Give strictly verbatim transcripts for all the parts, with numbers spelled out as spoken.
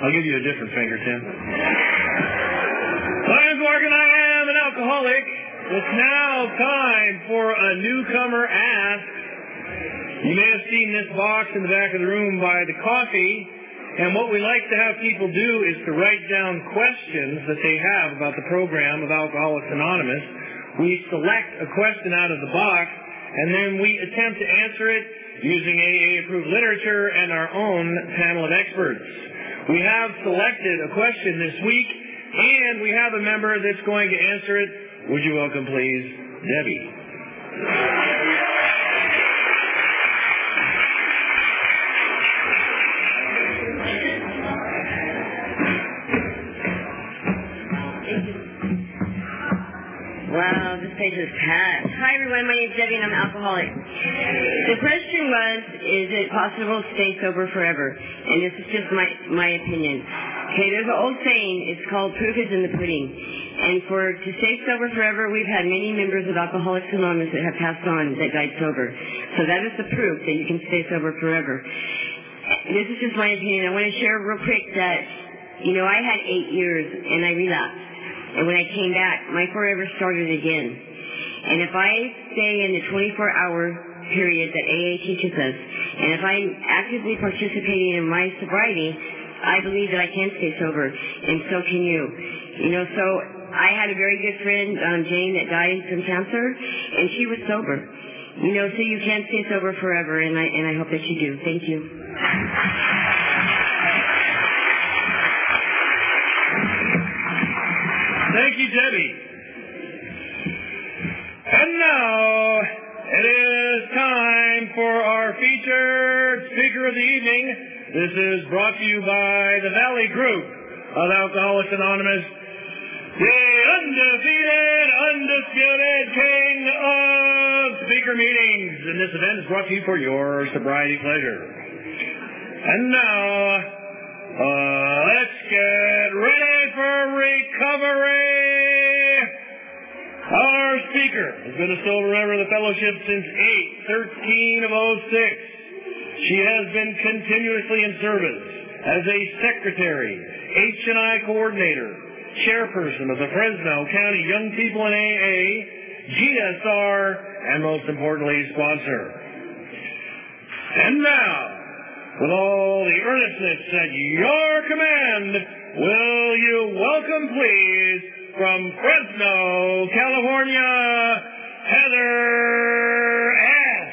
I'll give you a different finger, Tim. My name's Mark and I am an alcoholic. It's now time for a newcomer ask. You may have seen this box in the back of the room by the coffee, and what we like to have people do is to write down questions that they have about the program of Alcoholics Anonymous. We select a question out of the box, and then we attempt to answer it using A A-approved literature and our own panel of experts. We have selected a question this week, and we have a member that's going to answer it. Would you welcome, please, Debbie? Wow, this page is packed. Hi, everyone. My name is Debbie, and I'm an alcoholic. The question was, is it possible to stay sober forever? And this is just my, my opinion. Okay, there's an old saying. It's called proof is in the pudding. And for to stay sober forever, we've had many members of Alcoholics Anonymous that have passed on that died sober. So that is the proof that you can stay sober forever. This is just my opinion. I want to share real quick that, you know, I had eight years, and I relapsed. And when I came back, my forever started again. And if I stay in the twenty-four hour period that A A teaches us, and if I'm actively participating in my sobriety, I believe that I can stay sober, and so can you. You know, so I had a very good friend, um, Jane, that died from cancer, and she was sober. You know, so you can stay sober forever, and I, and I hope that you do. Thank you. Thank you, Debbie. And now, it is time for our featured speaker of the evening. This is brought to you by the Valley Group of Alcoholics Anonymous, the undefeated, undisputed king of speaker meetings. And this event is brought to you for your sobriety pleasure. And now, uh, let's get ready for recovery. Our speaker has been a silver member of the fellowship since eight thirteen of oh six. She has been continuously in service as a secretary, H and I coordinator, chairperson of the Fresno County Young People in A A, G S R, and most importantly, sponsor. And now, with all the earnestness at your command, will you welcome, please, from Fresno, California, Heather S.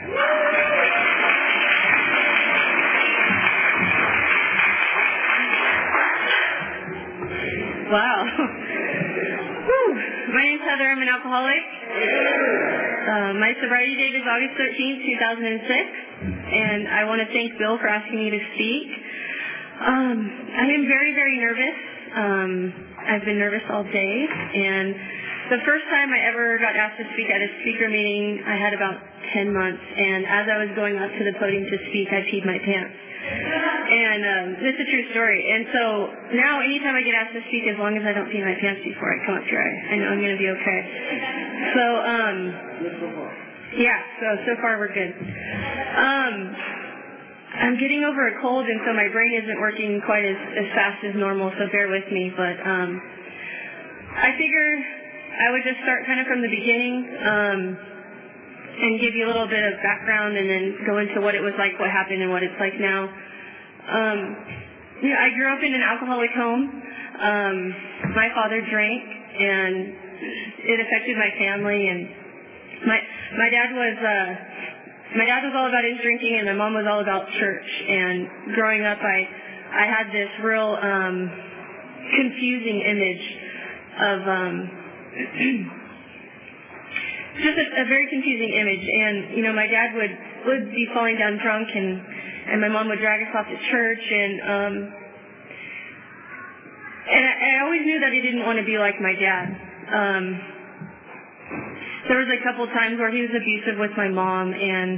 Wow. Whew. My name's Heather. I'm an alcoholic. Uh, my sobriety date is August thirteenth, two thousand six. And I want to thank Bill for asking me to speak. Um, I am very, very nervous. Um, I've been nervous all day. And the first time I ever got asked to speak at a speaker meeting, I had about ten months. And as I was going up to the podium to speak, I peed my pants. And um, this is a true story. And so now anytime I get asked to speak, as long as I don't pee my pants before I come up here, I, I know I'm going to be okay. So, um, yeah, so, so far we're good. Um, I'm getting over a cold, and so my brain isn't working quite as, as fast as normal, so bear with me. But um, I figured I would just start kind of from the beginning um, and give you a little bit of background and then go into what it was like, what happened, and what it's like now. Um, you know, I grew up in an alcoholic home. Um, my father drank, and it affected my family, and my my dad was... Uh, My dad was all about his drinking, and my mom was all about church. And growing up, I I had this real um, confusing image of um, just a, a very confusing image. And you know, my dad would would be falling down drunk, and and my mom would drag us off to church, and um, and I, I always knew that he didn't want to be like my dad. Um, There was a couple times where he was abusive with my mom, and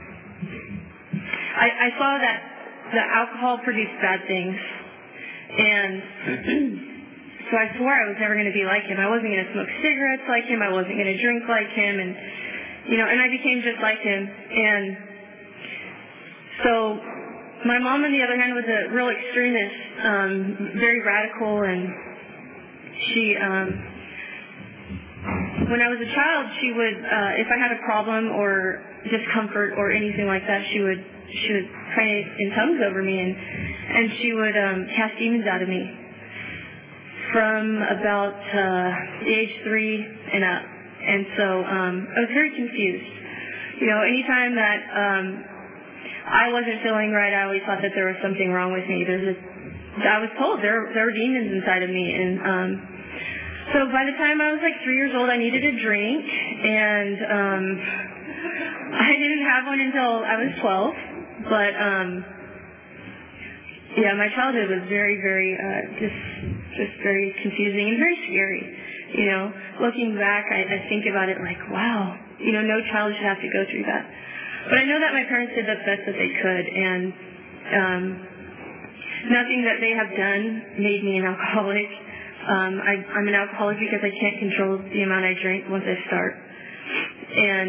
I, I saw that the alcohol produced bad things, and so I swore I was never going to be like him. I wasn't going to smoke cigarettes like him. I wasn't going to drink like him, and you know, and I became just like him. And so my mom, on the other hand, was a real extremist, um, very radical, and she, um, when I was a child, she would, uh, if I had a problem or discomfort or anything like that, she would, she would pray in tongues over me, and, and she would um, cast demons out of me from about uh, the age three and up. And so um, I was very confused. You know, anytime that um, I wasn't feeling right, I always thought that there was something wrong with me. There's a, I was told there, there were demons inside of me. And um, so by the time I was like three years old, I needed a drink. And um, I didn't have one until I was twelve. But, um, yeah, my childhood was very, very, uh, just, just very confusing and very scary. You know, looking back, I, I think about it like, wow, you know, no child should have to go through that. But I know that my parents did the best that they could, and um, nothing that they have done made me an alcoholic. Um, I, I'm an alcoholic because I can't control the amount I drink once I start. And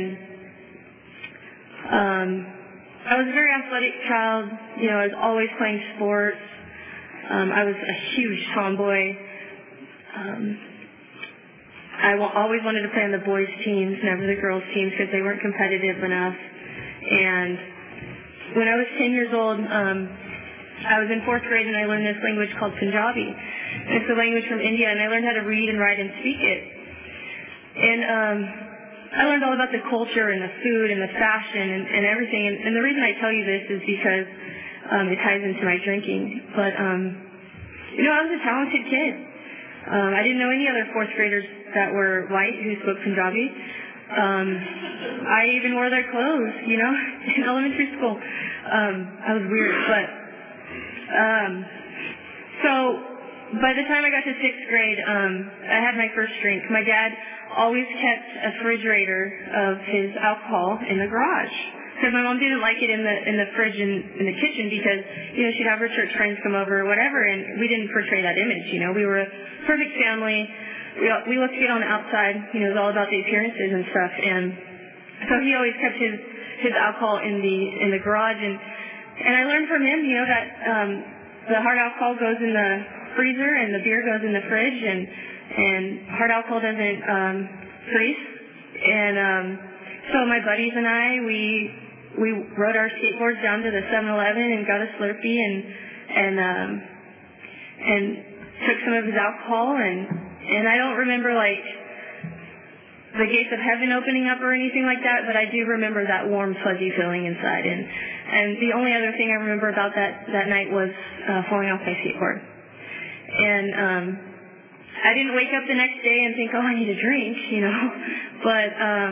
um, I was a very athletic child. You know, I was always playing sports. Um, I was a huge tomboy. Um, I w- always wanted to play on the boys' teams, never the girls' teams, because they weren't competitive enough. And when I was ten years old, um, I was in fourth grade, and I learned this language called Punjabi. It's a language from India, and I learned how to read and write and speak it. And um, I learned all about the culture and the food and the fashion and, and everything. And, and the reason I tell you this is because um, it ties into my drinking. But, um, you know, I was a talented kid. Um, I didn't know any other fourth graders that were white who spoke Punjabi. Um, I even wore their clothes, you know, in elementary school. Um, I was weird, but um, so by the time I got to sixth grade, um, I had my first drink. My dad always kept a refrigerator of his alcohol in the garage because my mom didn't like it in the in the fridge in, in the kitchen because, you know, she'd have her church friends come over or whatever, and we didn't portray that image. You know, we were a perfect family. We, we looked good on the outside. You know, it was all about the appearances and stuff. And so he always kept his, his alcohol in the in the garage. And, and I learned from him, you know, that um, the hard alcohol goes in the freezer and the beer goes in the fridge. And, and hard alcohol doesn't um, freeze. And um, so my buddies and I, we we rode our skateboards down to the seven eleven and got a Slurpee and and um, and took some of his alcohol, and and I don't remember like the gates of heaven opening up or anything like that, but I do remember that warm fuzzy feeling inside. And and the only other thing I remember about that that night was uh, falling off my skateboard. And um, I didn't wake up the next day and think, oh, I need a drink, you know, but um,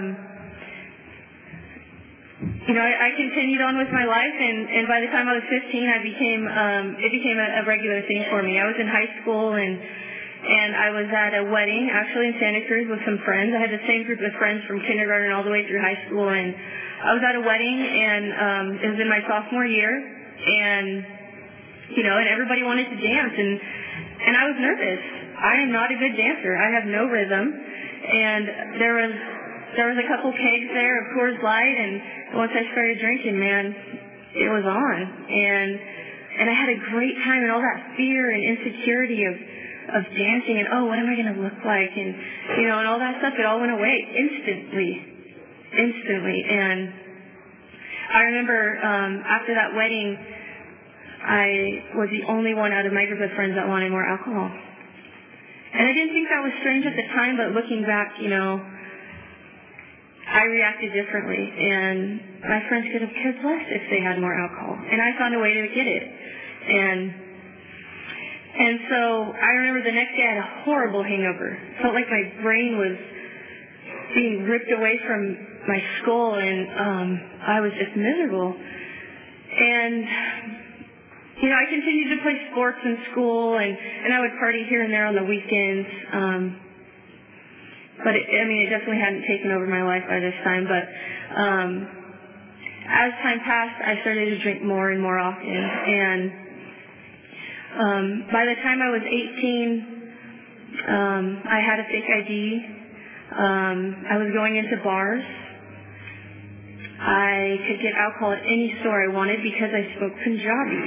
you know, I, I continued on with my life, and, and by the time I was fifteen, I became, um, it became a, a regular thing for me. I was in high school, and and I was at a wedding, actually in Santa Cruz with some friends. I had the same group of friends from kindergarten all the way through high school, and I was at a wedding, and um, it was in my sophomore year, and, you know, and everybody wanted to dance, and, and I was nervous. I am not a good dancer. I have no rhythm, and there was There was a couple kegs there of Coors Light, and once I started drinking, man, it was on. And and I had a great time, and all that fear and insecurity of, of dancing, and, oh, what am I going to look like? And, you know, and all that stuff, it all went away instantly, instantly. And I remember um, after that wedding, I was the only one out of my group of friends that wanted more alcohol. And I didn't think that was strange at the time, but looking back, you know, I reacted differently, and my friends could have cared less if they had more alcohol, and I found a way to get it. And and so I remember the next day I had a horrible hangover. It felt like my brain was being ripped away from my skull, and um, I was just miserable. And you know, I continued to play sports in school, and, and I would party here and there on the weekends. Um, But, it, I mean, it definitely hadn't taken over my life by this time. But um, as time passed, I started to drink more and more often. And um, by the time I was eighteen, um, I had a fake I D. Um, I was going into bars. I could get alcohol at any store I wanted because I spoke Punjabi.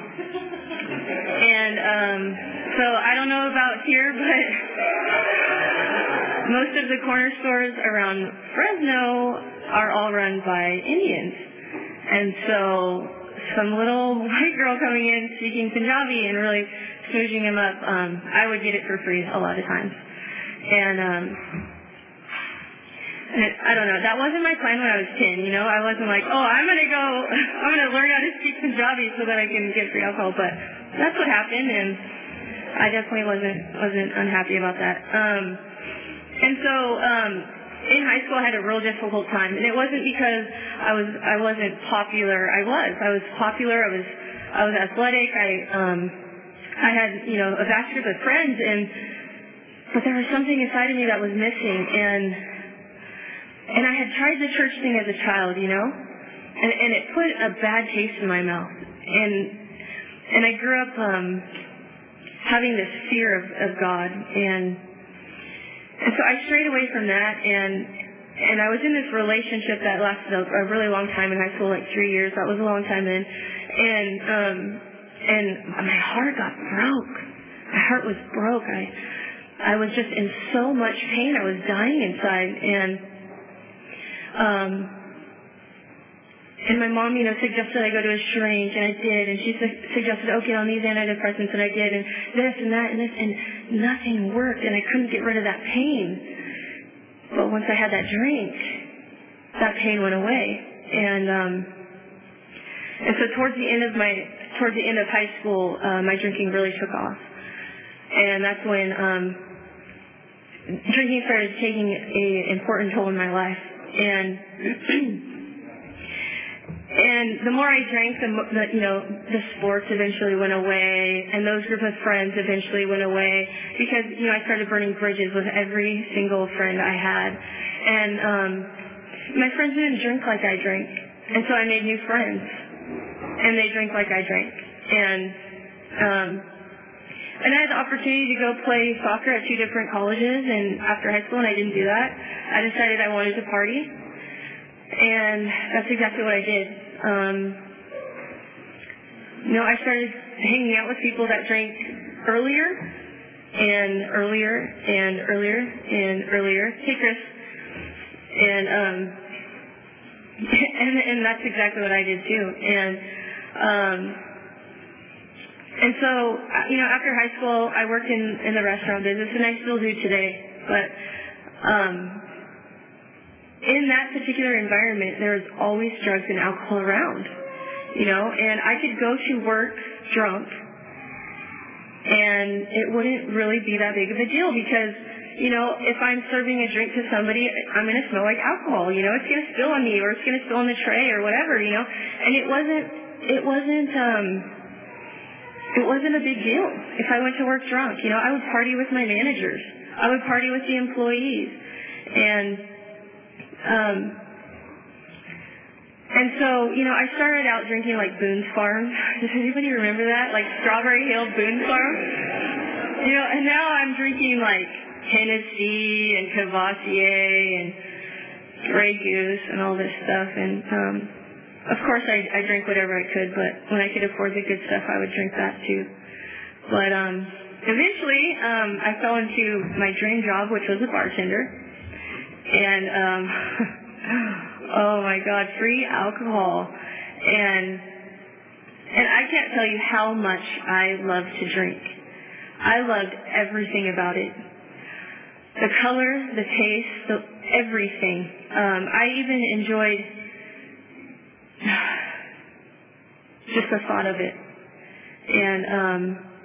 And um, so I don't know about here, but most of the corner stores around Fresno are all run by Indians. And so some little white girl coming in speaking Punjabi and really smoozing him up, um, I would get it for free a lot of times. And um, And it, I don't know. That wasn't my plan when I was ten, you know. I wasn't like, oh, I'm going to go, I'm going to learn how to speak Punjabi so that I can get free alcohol. But that's what happened, and I definitely wasn't wasn't unhappy about that. Um, and so um, in high school, I had a real difficult time, and it wasn't because I was I wasn't popular. I was. I was popular. I was I was athletic. I um, I had you know a vast group of friends, and but there was something inside of me that was missing, and. And I had tried the church thing as a child, you know, and, and it put a bad taste in my mouth. And and I grew up um, having this fear of, of God, and and so I strayed away from that. And and I was in this relationship that lasted a, a really long time in high school, like three years. That was a long time then. And um, and my heart got broke. My heart was broke. I I was just in so much pain. I was dying inside, and. Um, and my mom, you know, suggested I go to a shrink, and I did, and she su- suggested, okay, on these antidepressants, and I did, and this and that and this, and nothing worked, and I couldn't get rid of that pain. But once I had that drink, that pain went away, and um, and so towards the end of my towards the end of high school, uh, my drinking really took off, and that's when um, drinking started taking an important toll in my life. And and the more I drank, the, the you know the sports eventually went away, and those group of friends eventually went away because you know I started burning bridges with every single friend I had, and um, my friends didn't drink like I drank, and so I made new friends, and they drank like I drank, and um, and I had the opportunity to go play soccer at two different colleges, and after high school, and I didn't do that. I decided I wanted to party, and that's exactly what I did. Um, you know, I started hanging out with people that drank earlier, and earlier, and earlier, and earlier. Hey, Chris. And, um, and, and that's exactly what I did, too. And, um, And so, you know, after high school, I worked in, in the restaurant business, and I still do today. But um, in that particular environment, there was always drugs and alcohol around, you know. And I could go to work drunk, and it wouldn't really be that big of a deal because, you know, if I'm serving a drink to somebody, I'm going to smell like alcohol. You know, it's going to spill on me, or it's going to spill on the tray, or whatever, you know. And it wasn't, it wasn't. Um, It wasn't a big deal if I went to work drunk. You know, I would party with my managers. I would party with the employees. And um, and so, you know, I started out drinking like Boone's Farm. Does anybody remember that? Like Strawberry Hill Boone's Farm? You know, and now I'm drinking like Hennessy and Cavassier and Grey Goose and all this stuff. And um Of course, I, I drank whatever I could, but when I could afford the good stuff, I would drink that too. But um, eventually, um, I fell into my dream job, which was a bartender. And, um, oh my God, free alcohol. And and I can't tell you how much I loved to drink. I loved everything about it. The color, the taste, the, everything. Um, I even enjoyed just the thought of it. And um,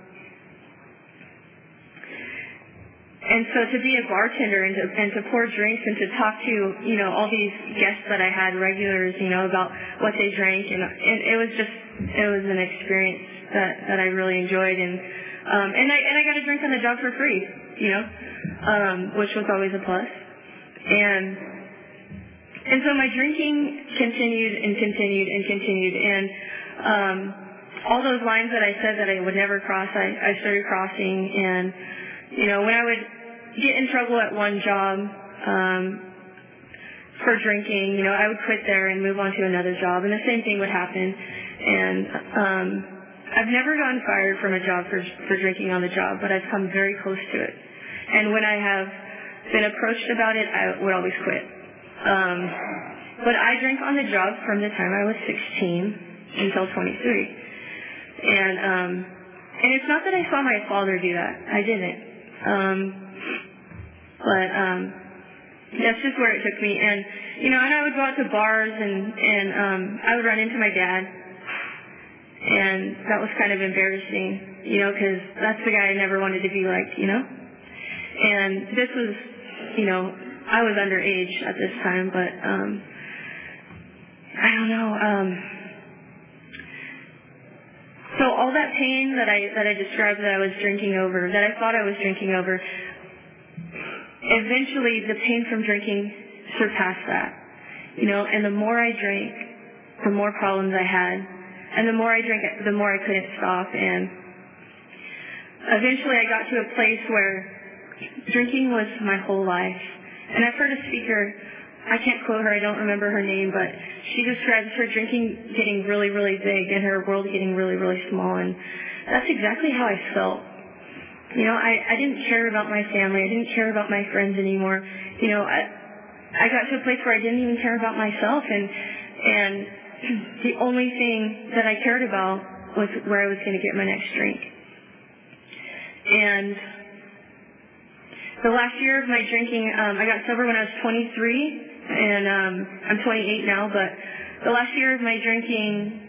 and so to be a bartender and to, and to pour drinks and to talk to, you know, all these guests that I had, regulars, you know, about what they drank, and, and it was just, it was an experience that, that I really enjoyed. And um, and I and I got a drink on the job for free, you know, um, which was always a plus. And And so my drinking continued and continued and continued. And um, all those lines that I said that I would never cross, I, I started crossing. And, you know, when I would get in trouble at one job, um, for drinking, you know, I would quit there and move on to another job, and the same thing would happen. And um, I've never gotten fired from a job for for drinking on the job, but I've come very close to it. And when I have been approached about it, I would always quit. Um, but I drank on the job from the time I was sixteen until twenty-three. And um, and it's not that I saw my father do that. I didn't. Um, but um, that's just where it took me. And, you know, and I would go out to bars and, and um, I would run into my dad. And that was kind of embarrassing, you know, because that's the guy I never wanted to be like, you know. And this was, you know, I was underage at this time, but um, I don't know. Um, so all that pain that I that I described that I was drinking over, that I thought I was drinking over, eventually the pain from drinking surpassed that, you know. And the more I drank, the more problems I had, and the more I drank, the more I couldn't stop. And eventually I got to a place where drinking was my whole life. And I've heard a speaker, I can't quote her, I don't remember her name, but she describes her drinking getting really, really big and her world getting really, really small. And that's exactly how I felt. You know, I, I didn't care about my family. I didn't care about my friends anymore. You know, I, I got to a place where I didn't even care about myself. And, and the only thing that I cared about was where I was going to get my next drink. And the last year of my drinking, um, I got sober when I was twenty-three, and um, I'm twenty-eight now, but the last year of my drinking,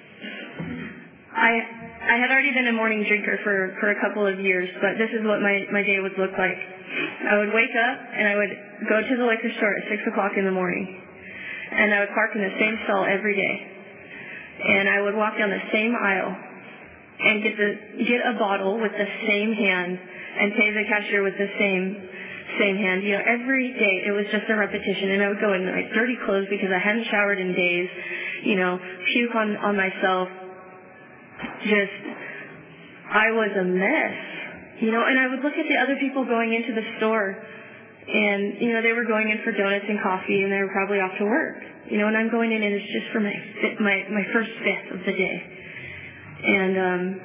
I I had already been a morning drinker for, for a couple of years, but this is what my, my day would look like. I would wake up, and I would go to the liquor store at six o'clock in the morning, and I would park in the same stall every day, and I would walk down the same aisle and get the get a bottle with the same hand and pay the cashier with the same same hand. You know, every day it was just a repetition. And I would go in like dirty clothes because I hadn't showered in days, you know, puke on, on myself. Just, I was a mess, you know. And I would look at the other people going into the store, and, you know, they were going in for donuts and coffee, and they were probably off to work, you know, and I'm going in and it's just for my, my, my first fifth of the day. And, um,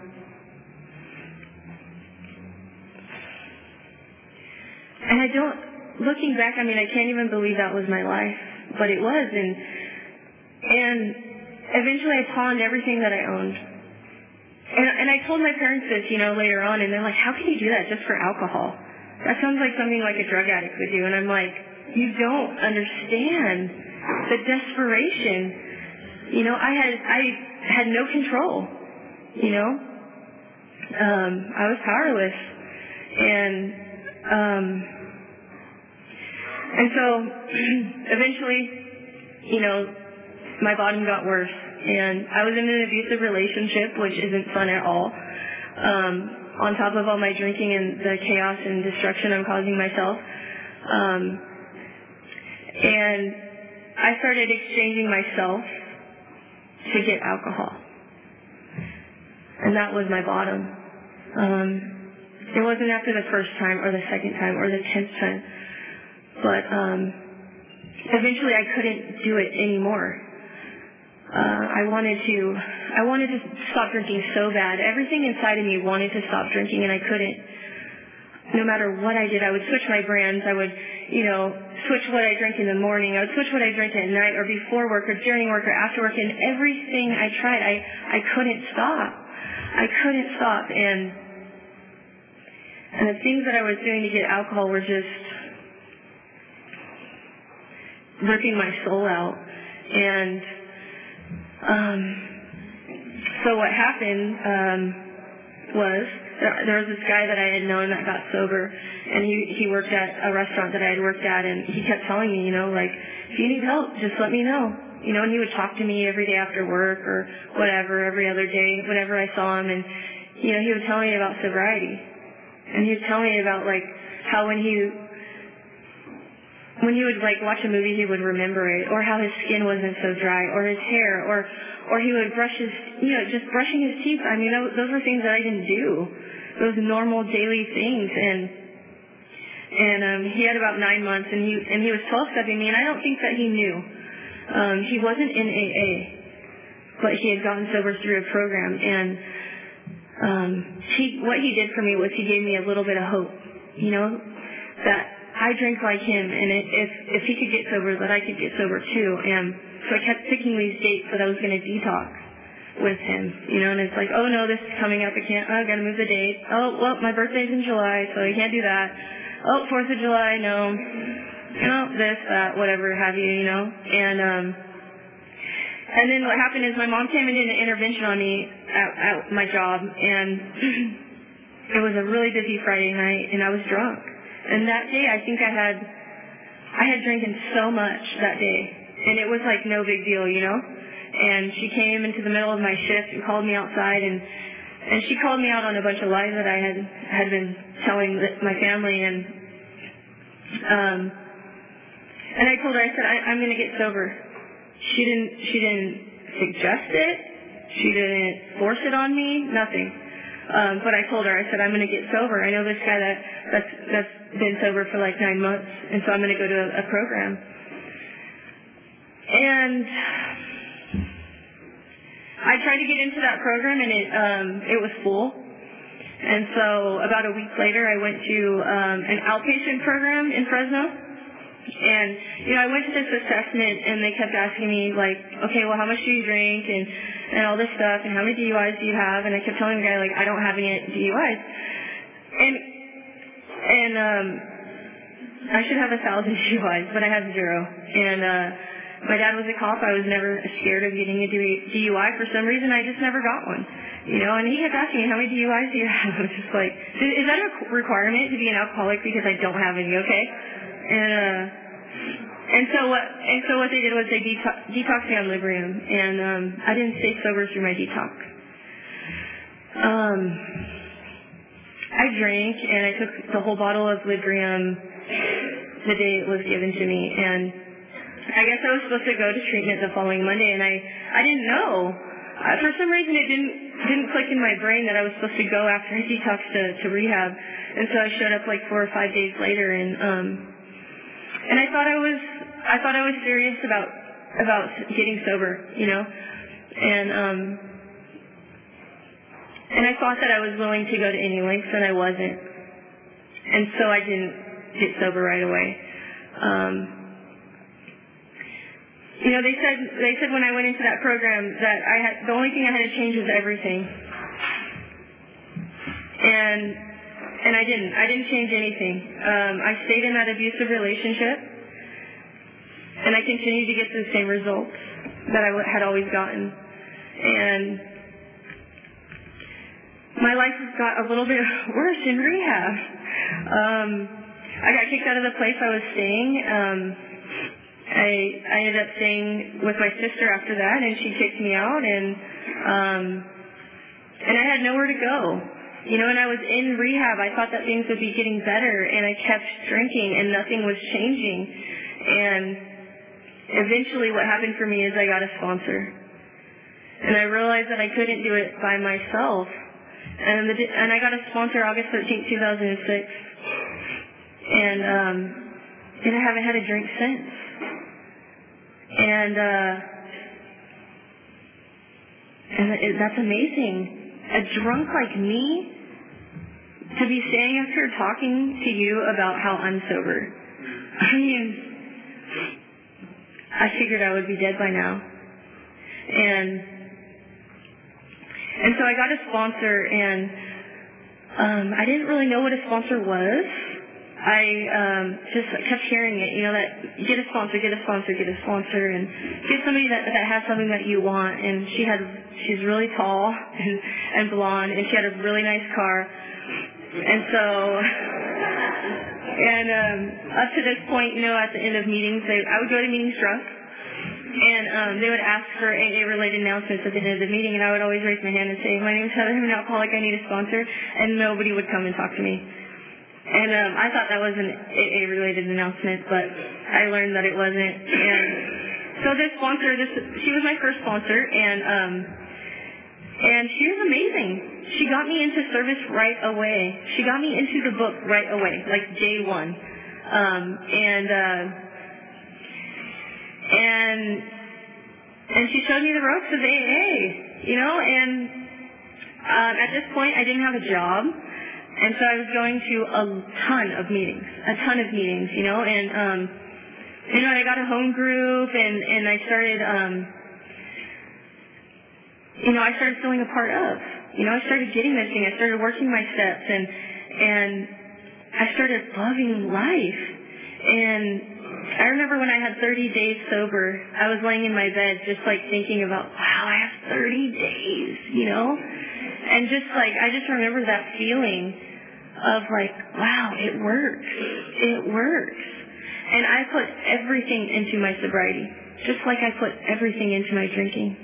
And I don't, looking back, I mean, I can't even believe that was my life, but it was. And and eventually I pawned everything that I owned. And, and I told my parents this, you know, later on, and they're like, how can you do that just for alcohol? That sounds like something like a drug addict would do. And I'm like, you don't understand the desperation. You know, I had, I had no control, you know. Um, I was powerless. And, um, And so, eventually, you know, my bottom got worse, and I was in an abusive relationship, which isn't fun at all. Um, on top of all my drinking and the chaos and destruction I'm causing myself, um, and I started exchanging myself to get alcohol, and that was my bottom. Um, it wasn't after the first time, or the second time, or the tenth time. But um, eventually, I couldn't do it anymore. Uh, I wanted to, I wanted to stop drinking so bad. Everything inside of me wanted to stop drinking, and I couldn't. No matter what I did, I would switch my brands. I would, you know, switch what I drank in the morning. I would switch what I drank at night, or before work, or during work, or after work. And everything I tried, I, I couldn't stop. I couldn't stop. And and the things that I was doing to get alcohol were just ripping my soul out. And um, so what happened um, was there, there was this guy that I had known that got sober, and he, he worked at a restaurant that I had worked at, and he kept telling me, you know, like, if you need help, just let me know. You know, and he would talk to me every day after work or whatever, every other day, whenever I saw him. And, you know, he would tell me about sobriety. And he would tell me about, like, how when he when he would, like, watch a movie, he would remember it, or how his skin wasn't so dry, or his hair, or or he would brush his, you know, just brushing his teeth. I mean, those were things that I didn't do. Those normal daily things. And And um, he had about nine months, and he and he was twelve-stepping me, and I don't think that he knew. Um, he wasn't in A A, but he had gotten sober through a program, and um, he what he did for me was he gave me a little bit of hope, you know, that I drank like him, and it, if if he could get sober, that I could get sober too. And so I kept picking these dates that I was going to detox with him, you know, and it's like, oh no, this is coming up, I can't, oh, I got to move the date. Oh, well, my birthday's in July, so I can't do that. Oh, fourth of July, no. You know, this, that, whatever have you, you know. And um, and then what happened is my mom came and did an intervention on me at, at my job, and it was a really busy Friday night, and I was drunk. And that day, I think I had, I had drinking so much that day, and it was like no big deal, you know. And she came into the middle of my shift and called me outside, and and she called me out on a bunch of lies that I had had been telling my family, and um, and I told her, I said, I, I'm going to get sober. She didn't she didn't suggest it, she didn't force it on me, nothing. Um, but I told her, I said, I'm going to get sober. I know this guy that that's that's been sober for like nine months, and so I'm going to go to a, a program. And I tried to get into that program, and it um, it was full. And so about a week later, I went to um, an outpatient program in Fresno. And, you know, I went to this assessment, and they kept asking me, like, okay, well, how much do you drink, and, and all this stuff, and how many D U Is do you have? And I kept telling the guy, like, I don't have any D U Is. And, and um, I should have a thousand D U Is, but I have zero. And uh, my dad was a cop. I was never scared of getting a D U I. For some reason, I just never got one. You know, and he kept asking me, how many D U Is do you have? I was just like, is that a requirement to be an alcoholic because I don't have any, okay? And uh, and so what and so what they did was they detox, detoxed me on Librium, and um, I didn't stay sober through my detox. Um, I drank, and I took the whole bottle of Librium the day it was given to me, and I guess I was supposed to go to treatment the following Monday, and I I didn't know. Uh, for some reason, it didn't didn't click in my brain that I was supposed to go after I detoxed to, to rehab, and so I showed up like four or five days later, and um, and I thought I was I thought I was serious about about getting sober, you know, and um, and I thought that I was willing to go to any lengths, and I wasn't, and so I didn't get sober right away. Um, You know, they said they said when I went into that program that I had the only thing I had to change was everything, and and I didn't. I didn't change anything. Um, I stayed in that abusive relationship, and I continued to get the same results that I had always gotten. And my life got a little bit worse in rehab. Um, I got kicked out of the place I was staying. Um, I, I ended up staying with my sister after that, and she kicked me out, and um, and I had nowhere to go. You know, and I was in rehab. I thought that things would be getting better, and I kept drinking, and nothing was changing. And eventually what happened for me is I got a sponsor. And I realized that I couldn't do it by myself. And, the, and I got a sponsor August thirteenth, two thousand six. And, um, and I haven't had a drink since. And, uh, and it, that's amazing. A drunk like me to be standing up here talking to you about how I'm sober. I mean, I figured I would be dead by now. And, and so I got a sponsor, and, um, I didn't really know what a sponsor was. I um, just kept hearing it, you know, that get a sponsor, get a sponsor, get a sponsor, and get somebody that, that has something that you want. And she had, she's really tall and, and blonde, and she had a really nice car. And so, and um, up to this point, you know, at the end of meetings, they, I would go to meetings drunk, and um, they would ask for A A-related announcements at the end of the meeting, and I would always raise my hand and say, my name is Heather, I'm an alcoholic, I need a sponsor, and nobody would come and talk to me. And um, I thought that was an A A-related announcement, but I learned that it wasn't. And so this sponsor, this she was my first sponsor, and um, and she was amazing. She got got me into service right away. She got me into the book right away, like day one. Um, and, uh, and, and she showed me the ropes of A A, you know, and, um, at this point I didn't have a job. And so I was going to a ton of meetings, a ton of meetings, you know, and, um, you know, and I got a home group and, and I started, um, you know, I started feeling a part of, you know, I started getting this thing. I started working my steps and, and I started loving life. And I remember when I had thirty days sober, I was laying in my bed just like thinking about, wow, I have thirty days, you know? And just like, I just remember that feeling of like, wow, it works. It works. And I put everything into my sobriety, just like I put everything into my drinking.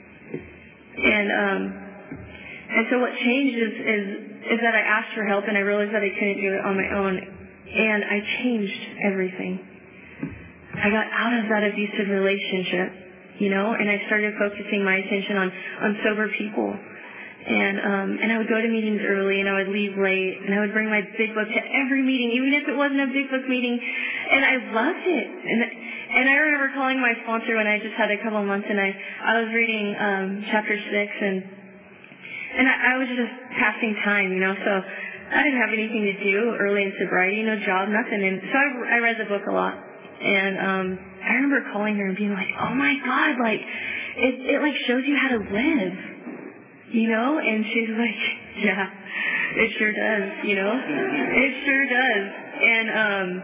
And, um, and so what changed is, is, is that I asked for help and I realized that I couldn't do it on my own. And I changed everything. I got out of that abusive relationship, you know, and I started focusing my attention on, on sober people. And um, and I would go to meetings early, and I would leave late, and I would bring my big book to every meeting, even if it wasn't a big book meeting, and I loved it. And and I remember calling my sponsor when I just had a couple of months, and I I was reading um, chapter six, and and I, I was just passing time, you know. So I didn't have anything to do early in sobriety, no job, nothing. And so I, I read the book a lot, and um, I remember calling her and being like, "Oh my God, like it it like shows you how to live." You know, and she's like, yeah, it sure does, you know, it sure does. And um,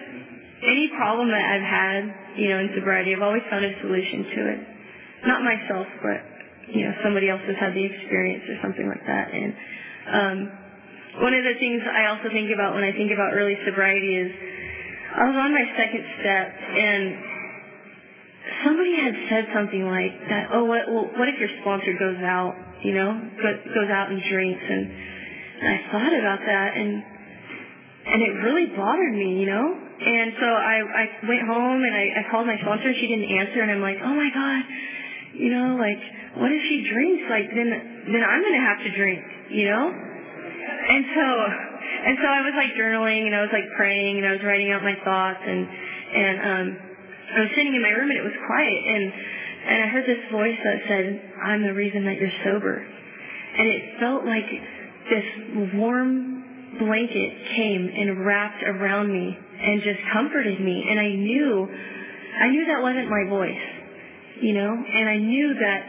any problem that I've had, you know, in sobriety, I've always found a solution to it. Not myself, but, you know, somebody else has had the experience or something like that. And um, one of the things I also think about when I think about early sobriety is I was on my second step, and somebody had said something like that, oh, what, well, what if your sponsor goes out, you know, goes out and drinks, and, and I thought about that, and and it really bothered me, you know, and so I, I went home, and I, I called my sponsor, and she didn't answer, and I'm like, oh my God, you know, like, what if she drinks, like, then, then I'm going to have to drink, you know, and so, and so I was, like, journaling, and I was, like, praying, and I was writing out my thoughts, and, and, um, I was sitting in my room, and it was quiet, and and I heard this voice that said, I'm the reason that you're sober. And it felt like this warm blanket came and wrapped around me and just comforted me. And I knew, I knew that wasn't my voice, you know, and I knew that,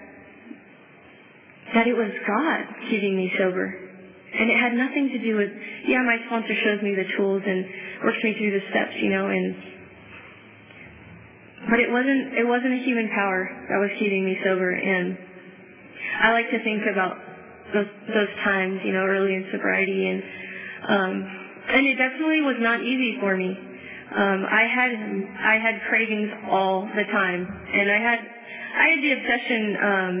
that it was God keeping me sober. And it had nothing to do with, yeah, my sponsor shows me the tools and works me through the steps, you know, and But it wasn't it wasn't a human power that was keeping me sober, and I like to think about those those times, you know, early in sobriety, and um, and it definitely was not easy for me. Um, I had I had cravings all the time, and I had I had the obsession. Um,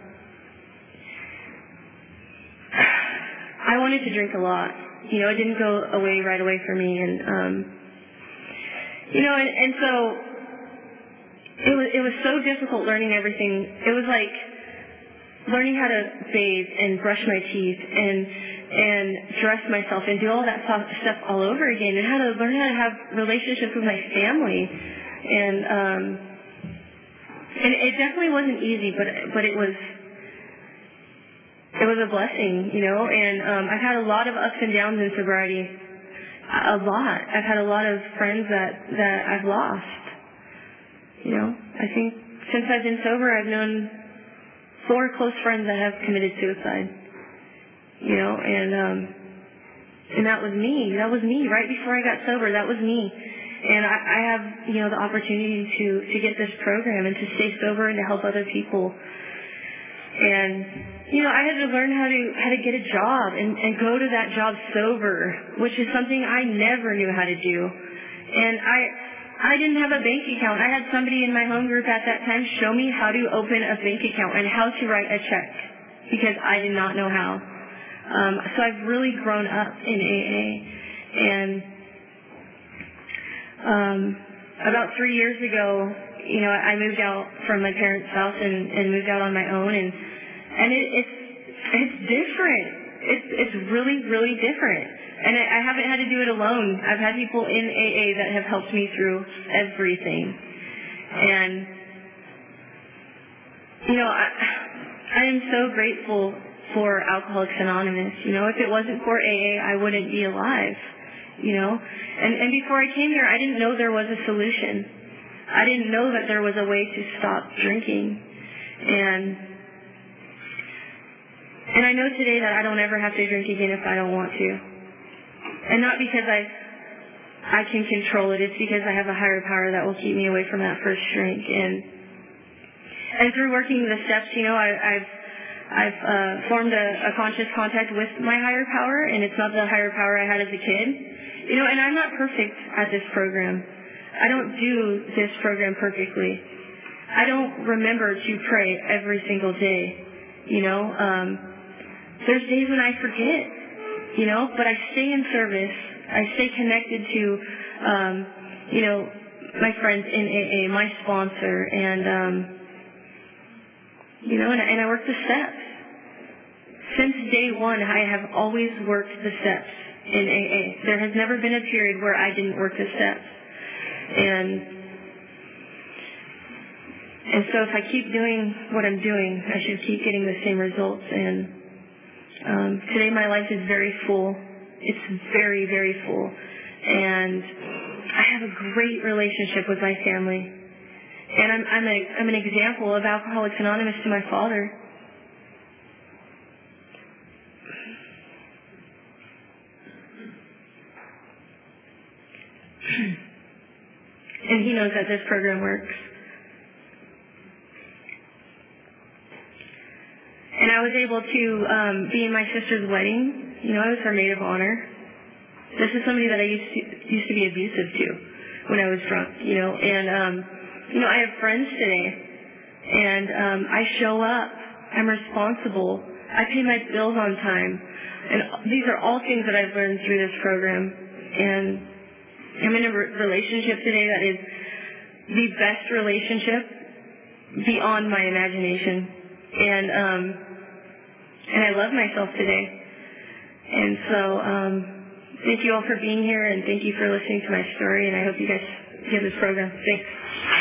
I wanted to drink a lot. You know, it didn't go away right away for me, and um, you know, and, and so. It was, it was so difficult learning everything. It was like learning how to bathe and brush my teeth and and dress myself and do all that stuff all over again, and how to learn how to have relationships with my family. And um, and it definitely wasn't easy, but but it was it was a blessing, you know. And um, I've had a lot of ups and downs in sobriety, a lot. I've had a lot of friends that that I've lost. You know, I think since I've been sober, I've known four close friends that have committed suicide. You know, and um, and that was me. That was me right before I got sober. That was me. And I, I have, you know, the opportunity to to get this program and to stay sober and to help other people. And you know, I had to learn how to how to get a job and and go to that job sober, which is something I never knew how to do. And I. I didn't have a bank account. I had somebody in my home group at that time show me how to open a bank account and how to write a check, because I did not know how. Um, so I've really grown up in A A. And um, about three years ago, you know, I moved out from my parents' house and, and moved out on my own. And, and it, it's it's different. It's it's really, really different. And I, I haven't had to do it alone. I've had people in A A that have helped me through everything. And, you know, I, I am so grateful for Alcoholics Anonymous. You know, if it wasn't for A A, I wouldn't be alive, you know. And, and before I came here, I didn't know there was a solution. I didn't know that there was a way to stop drinking. And and I know today that I don't ever have to drink again if I don't want to. And not because I I can control it. It's because I have a higher power that will keep me away from that first drink. And and through working the steps, you know, I, I've I've uh, formed a, a conscious contact with my higher power, and it's not the higher power I had as a kid. You know, and I'm not perfect at this program. I don't do this program perfectly. I don't remember to pray every single day. You know, um, there's days when I forget, you know, but I stay in service. I stay connected to, um, you know, my friends in A A, my sponsor, and, um, you know, and, and I work the steps. Since day one, I have always worked the steps in A A. There has never been a period where I didn't work the steps. And and so if I keep doing what I'm doing, I should keep getting the same results. And um, today my life is very full. It's very, very full. And I have a great relationship with my family. And I'm, I'm, a, I'm an example of Alcoholics Anonymous to my father. And he knows that this program works. And I was able to um, be in my sister's wedding. You know, I was her maid of honor. This is somebody that I used to, used to be abusive to when I was drunk, you know. And, um, you know, I have friends today. And um, I show up. I'm responsible. I pay my bills on time. And these are all things that I've learned through this program. And I'm in a re- relationship today that is the best relationship beyond my imagination. And um, and I love myself today. And so um, thank you all for being here, and thank you for listening to my story, and I hope you guys give this program. Thanks.